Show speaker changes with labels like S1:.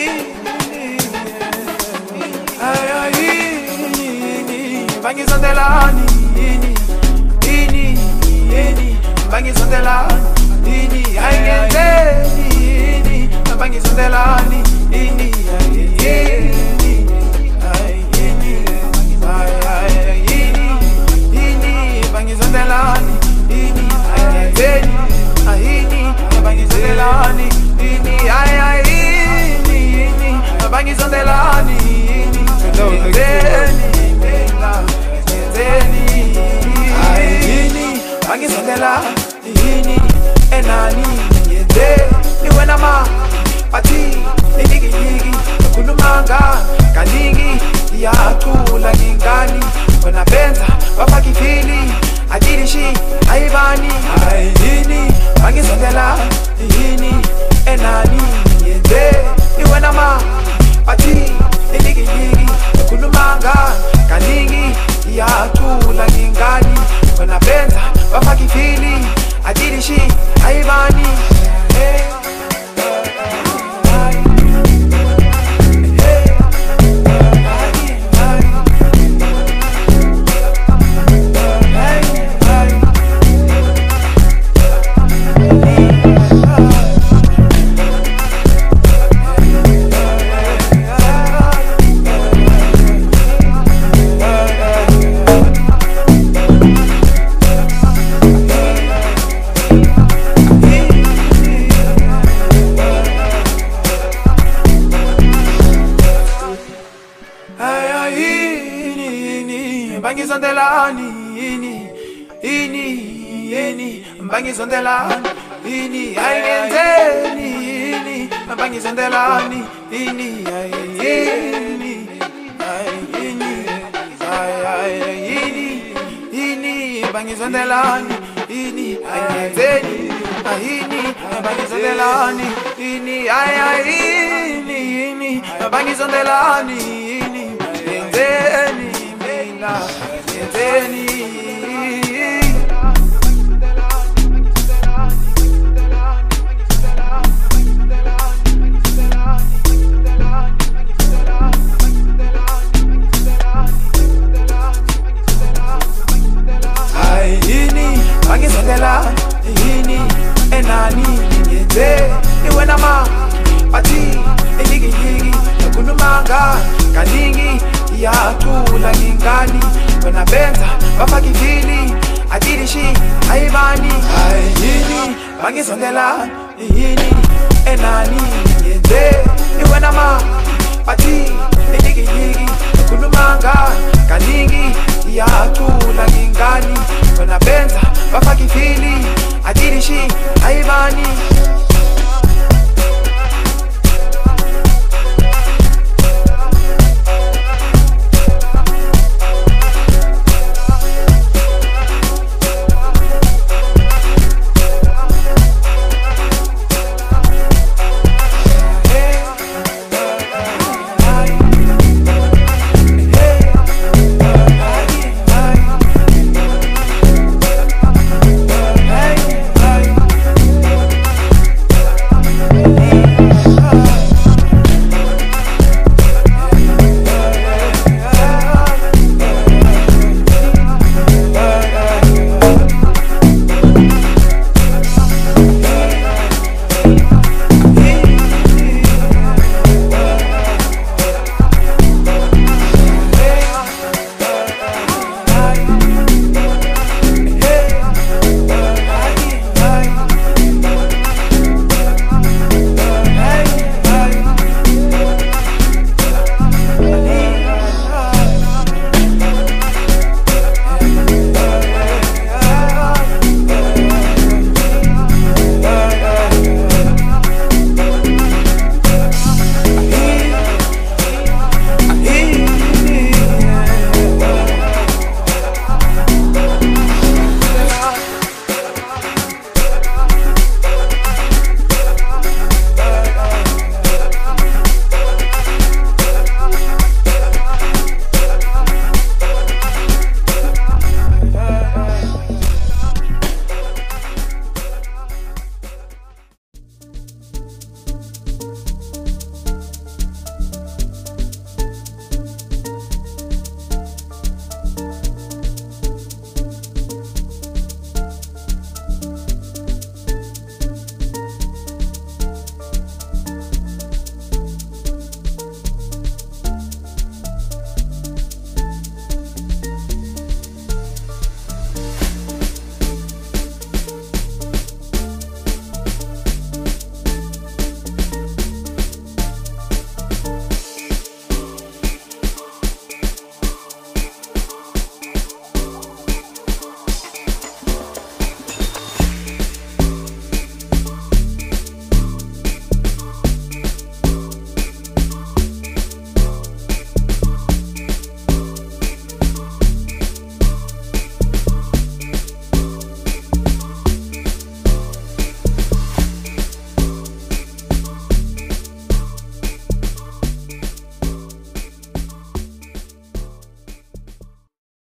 S1: Bangizondelani, bangizondelani, ayengenzeni, bangizondelani, bangizondelani, ayengenzeni, bangizondelani, bangizondelani, bangizondela yini enani ngiyenze niwena ma bathi nigigigi khulumanga kaningi iyaqula ngingani wena benza bafaka ifili akilishi ayibani yini bangizondela yini enani ngiyenze niwena ma bathi nigigigi khulumanga kaningi iyaqula ngingani wena benza bafaka ifili akilishi ayibani bangizondelani bangizondelani ayenzeni bangizondelani bangizondelani ayenzeni bangizondelani bangizondelani ayenzeni yenzeni bangizondela yini enani ngiyenze niwena ma bathi enigigigi khulumanga kaningi iyaqula ngingani wena benza bafaka ifili akilishi ayibani yini bangizondela yini enani